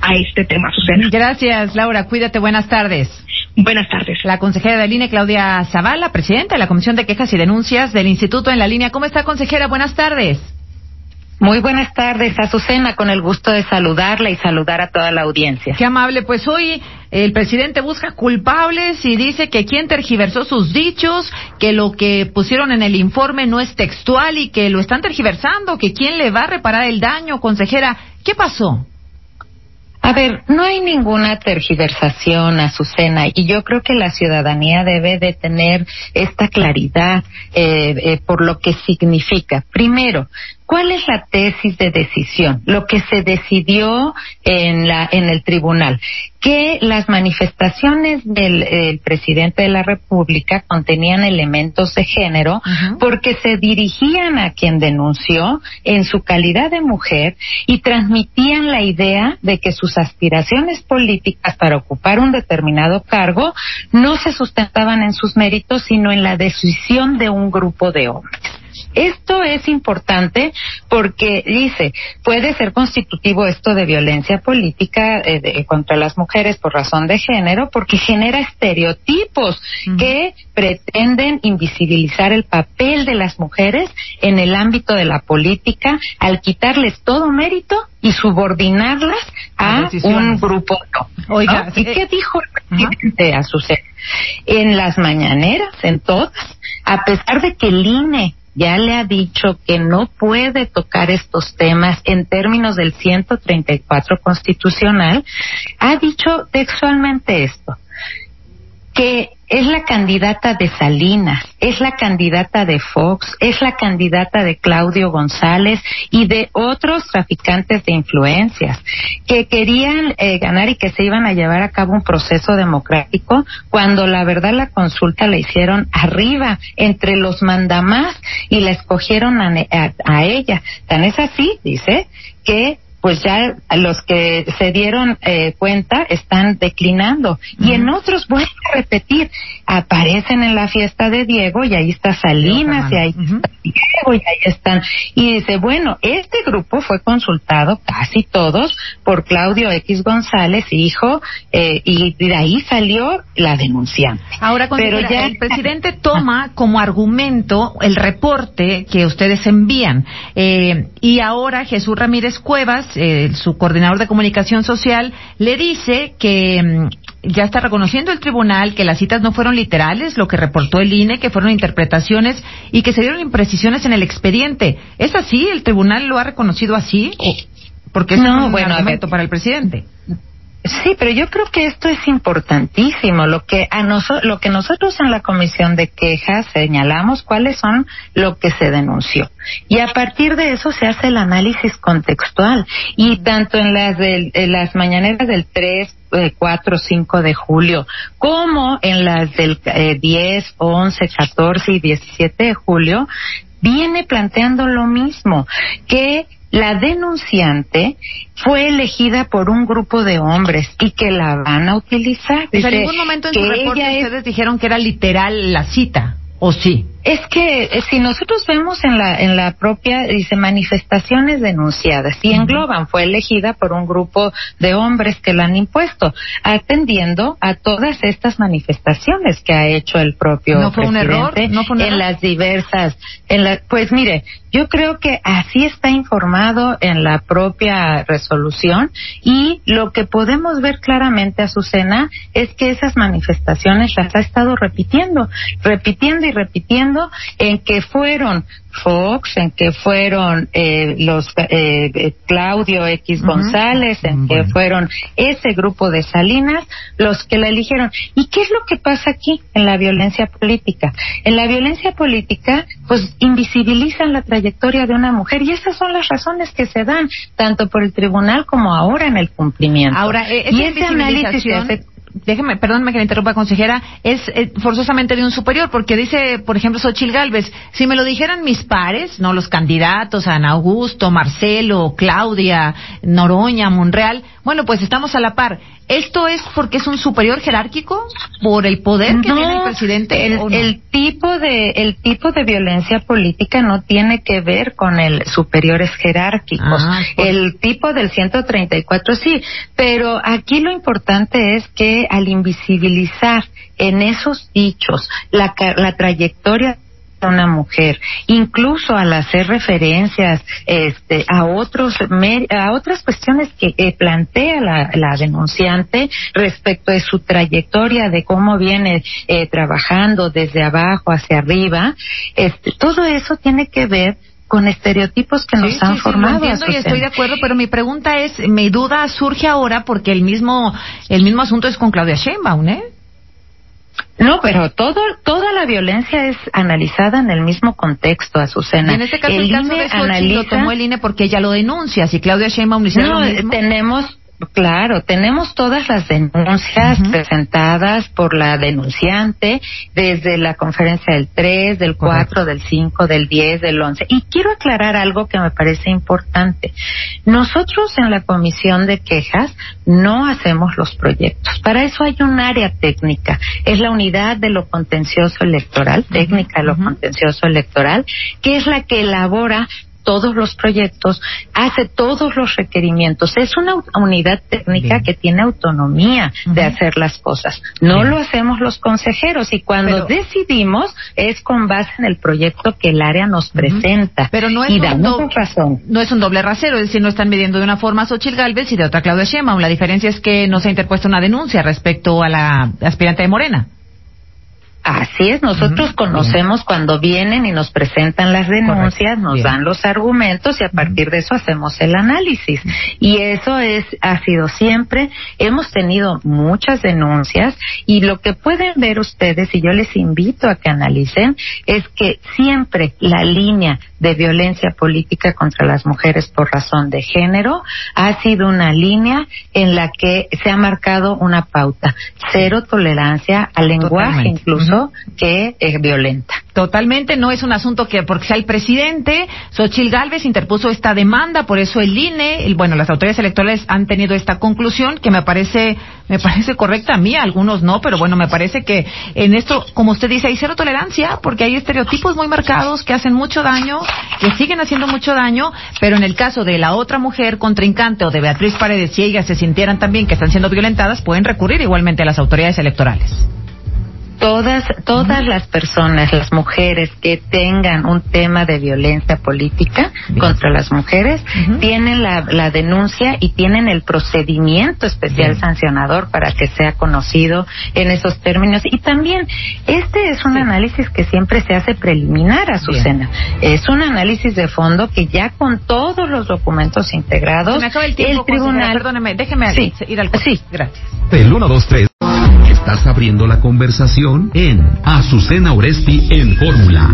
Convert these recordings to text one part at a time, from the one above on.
a este tema, Susana. Gracias, Laura. Cuídate. Buenas tardes. Buenas tardes. La consejera del INE, Claudia Zavala, presidenta de la Comisión de Quejas y Denuncias del Instituto en la línea. ¿Cómo está, consejera? Buenas tardes. Muy buenas tardes, Azucena, con el gusto de saludarla y saludar a toda la audiencia. Qué amable. Pues hoy el presidente busca culpables y dice que quien tergiversó sus dichos, que lo que pusieron en el informe no es textual y que lo están tergiversando, que quién le va a reparar el daño. Consejera, ¿qué pasó? A ver, no hay ninguna tergiversación, Azucena, y yo creo que la ciudadanía debe de tener esta claridad por lo que significa. Primero, ¿cuál es la tesis de decisión? Lo que se decidió en el tribunal, que las manifestaciones del presidente de la República contenían elementos de género, porque se dirigían a quien denunció en su calidad de mujer y transmitían la idea de que sus aspiraciones políticas para ocupar un determinado cargo no se sustentaban en sus méritos, sino en la decisión de un grupo de hombres. Esto es importante porque dice, puede ser constitutivo esto de violencia política contra las mujeres por razón de género, porque genera estereotipos que pretenden invisibilizar el papel de las mujeres en el ámbito de la política al quitarles todo mérito y subordinarlas a un grupo. Oiga, ¿no? ¿Y qué dijo el presidente Azucena? En las mañaneras, en todas, a pesar de que el INE ya le ha dicho que no puede tocar estos temas en términos del 134 constitucional, ha dicho textualmente esto, que es la candidata de Salinas, es la candidata de Fox, es la candidata de Claudio González y de otros traficantes de influencias que querían ganar y que se iban a llevar a cabo un proceso democrático, cuando la verdad la consulta la hicieron arriba, entre los mandamás, y la escogieron a ella. Tan es así, dice, que pues ya los que se dieron cuenta están declinando. Y en otros, voy a repetir, aparecen en la fiesta de Diego y ahí está Salinas y ahí está Diego y ahí están. Y dice, bueno, este grupo fue consultado, casi todos, por Claudio X González, hijo, y de ahí salió la denunciante. Ahora, pero ya el presidente toma como argumento el reporte que ustedes envían. Y ahora Jesús Ramírez Cuevas, su coordinador de comunicación social, le dice que ya está reconociendo el tribunal que las citas no fueron literales, lo que reportó el INE, que fueron interpretaciones y que se dieron imprecisiones en el expediente. ¿Es así? ¿El tribunal lo ha reconocido así? Porque es un argumento para el presidente. Sí, pero yo creo que esto es importantísimo. Lo que nosotros en la Comisión de Quejas señalamos cuáles son lo que se denunció. Y a partir de eso se hace el análisis contextual. Y tanto en las mañaneras del 3, 4, 5 de julio, como en las del 10, 11, 14 y 17 de julio, viene planteando lo mismo, que la denunciante fue elegida por un grupo de hombres y que la van a utilizar. En ningún momento en su reporte ustedes dijeron que era literal la cita, ¿o sí? Es que si nosotros vemos en la propia, dice manifestaciones denunciadas, y engloban, fue elegida por un grupo de hombres que la han impuesto, atendiendo a todas estas manifestaciones que ha hecho el propio ¿No fue presidente. Un error? ¿No fue un error? En las diversas, pues mire, yo creo que así está informado en la propia resolución, y lo que podemos ver claramente, Azucena, es que esas manifestaciones las ha estado repitiendo y repitiendo, en que fueron Fox, en que fueron los Claudio X González, en que fueron ese grupo de Salinas los que la eligieron. ¿Y qué es lo que pasa aquí en la violencia política? En la violencia política, pues invisibilizan la trayectoria de una mujer, y esas son las razones que se dan tanto por el tribunal como ahora en el cumplimiento. Ahora, y ese análisis perdónme que le interrumpa, consejera, es forzosamente de un superior, porque dice, por ejemplo, Xóchitl Gálvez, si me lo dijeran mis pares, no los candidatos, Ana Augusto, Marcelo, Claudia, Noroña, Monreal, bueno, pues estamos a la par. ¿Esto es porque es un superior jerárquico por el poder que tiene el presidente? El tipo de violencia política no tiene que ver con el superiores jerárquicos. El tipo del 134 sí, pero aquí lo importante es que al invisibilizar en esos dichos la trayectoria de una mujer, incluso al hacer referencias a otras cuestiones que plantea la denunciante respecto de su trayectoria, de cómo viene trabajando desde abajo hacia arriba, todo eso tiene que ver con estereotipos que nos han formado. Lo entiendo y estoy de acuerdo, pero mi pregunta es, mi duda surge ahora porque el mismo asunto es con Claudia Sheinbaum, ¿eh? No, pero toda la violencia es analizada en el mismo contexto, Azucena. Y en este caso, el caso de Xóchitl lo tomó el INE porque ella lo denuncia. Si Claudia Sheinbaum lo hiciera lo mismo. Tenemos todas las denuncias presentadas por la denunciante desde la conferencia del 3, del 4, del 5, del 10, del 11. Y quiero aclarar algo que me parece importante. Nosotros en la comisión de quejas no hacemos los proyectos. Para eso hay un área técnica. Es la unidad de lo contencioso electoral, técnica de lo contencioso electoral, que es la que elabora todos los proyectos, hace todos los requerimientos. Es una unidad técnica que tiene autonomía de hacer las cosas. No lo hacemos los consejeros y cuando decidimos es con base en el proyecto que el área nos presenta. Pero no es no es un doble rasero, es decir, no están midiendo de una forma a Xóchitl Gálvez y de otra Claudia Sheinbaum. La diferencia es que no se ha interpuesto una denuncia respecto a la aspirante de Morena. Así es, nosotros conocemos cuando vienen y nos presentan las denuncias, nos dan los argumentos y a partir de eso hacemos el análisis. Y eso ha sido siempre, hemos tenido muchas denuncias y lo que pueden ver ustedes, y yo les invito a que analicen, es que siempre la línea de violencia política contra las mujeres por razón de género ha sido una línea en la que se ha marcado una pauta, cero tolerancia al lenguaje incluso que es violenta. Totalmente, no es un asunto que porque sea el presidente. Xóchitl Gálvez interpuso esta demanda, por eso el INE, las autoridades electorales han tenido esta conclusión que me parece correcta a mí, a algunos no, pero bueno, me parece que en esto, como usted dice, hay cero tolerancia porque hay estereotipos muy marcados que hacen mucho daño, que siguen haciendo mucho daño, pero en el caso de la otra mujer contrincante o de Beatriz Paredes, si ellas se sintieran también que están siendo violentadas, pueden recurrir igualmente a las autoridades electorales. Todas las personas, las mujeres que tengan un tema de violencia política contra las mujeres, tienen la denuncia y tienen el procedimiento especial sancionador para que sea conocido en esos términos. Y también, este es un análisis que siempre se hace preliminar, Azucena. Es un análisis de fondo que ya con todos los documentos integrados, se me acaba el tiempo, tribunal... Perdóneme, déjeme ir al corte. Sí, gracias. El 1, 2, 3. Estás abriendo la conversación en Azucena Oresti en Fórmula.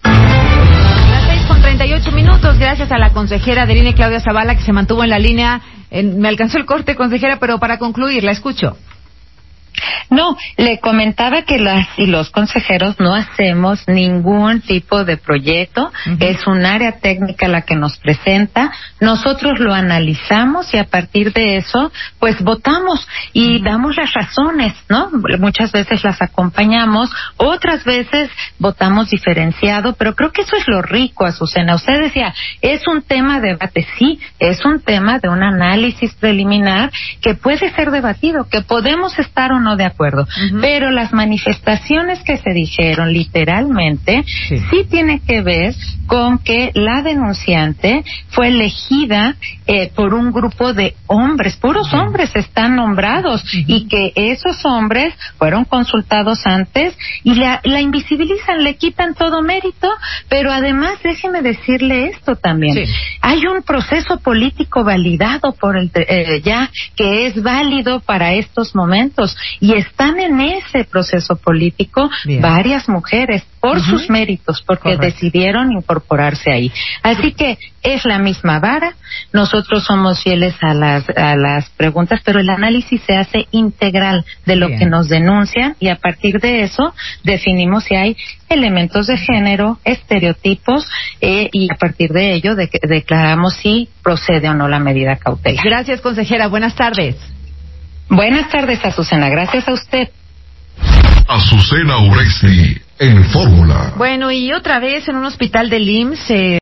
Las 6:38, gracias a la consejera del INE, Claudia Zavala, que se mantuvo en la línea. Me alcanzó el corte, consejera, pero para concluir, la escucho. No, le comentaba que las y los consejeros no hacemos ningún tipo de proyecto, es un área técnica la que nos presenta, nosotros lo analizamos y a partir de eso, pues votamos y damos las razones, ¿no? Muchas veces las acompañamos, otras veces votamos diferenciado, pero creo que eso es lo rico, Azucena. Usted decía, es un tema de debate, sí, es un tema de un análisis preliminar que puede ser debatido, que podemos estar o no de acuerdo, pero las manifestaciones que se dijeron literalmente sí tienen que ver con que la denunciante fue elegida por un grupo de hombres, puros hombres están nombrados y que esos hombres fueron consultados antes y la invisibilizan, le quitan todo mérito, pero además déjeme decirle esto también, hay un proceso político validado por ya que es válido para estos momentos y están en ese proceso político varias mujeres por sus méritos, porque decidieron incorporarse ahí. Así que es la misma vara. Nosotros somos fieles a las preguntas, pero el análisis se hace integral de lo que nos denuncian, y a partir de eso definimos si hay elementos de género, estereotipos, y a partir de ello declaramos si procede o no la medida cautelar. Gracias, consejera. Buenas tardes. Buenas tardes, Azucena. Gracias a usted. Azucena Uresti en Fórmula. Bueno, y otra vez en un hospital del IMSS